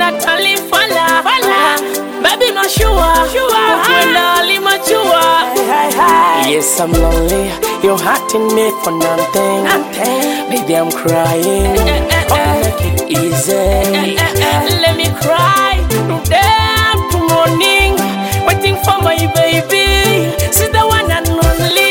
Natalie Fala. Baby, no sure. Yes, I'm lonely. You're hurting me for nothing. Baby, I'm crying. Make it easy. Let me cry today to morning, waiting for my baby. She's the one and only.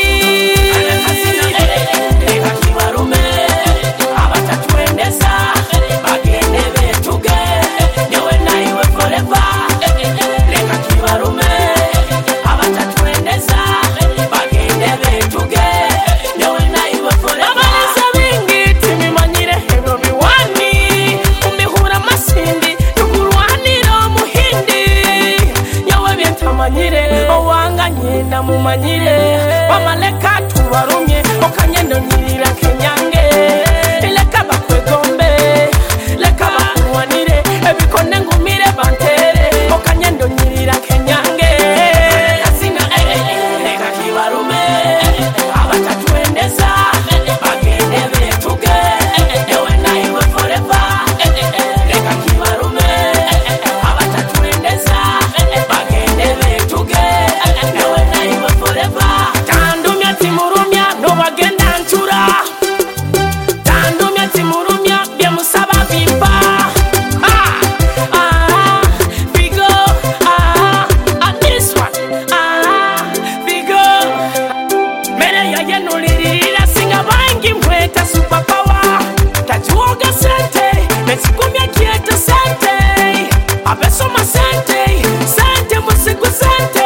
Mumanyire wamaleka tuwarumye okanyendo nyirira kenyange leka bakwegombe leka bakuwanire ebikone ngumire bantere okanyendo nyirira kenyange asina leka kibarume abatatuendeza bagende betuge ewe naiwe forever leka kibarume abatatuendeza bagende betuge Tandumya timurumya no bagenda ntura. Tandumya timurumya bya musaba bipa. Bigo and this one. Bigo mere ya yenulirira singa bangi mweta super power. Tajuoga sente metsikumya kieta sente. Abesoma sente sente musiku sente.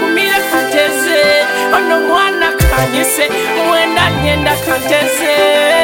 Ebikone ngumire kanteze ono mwana kanyise mwenda nyenda kanteze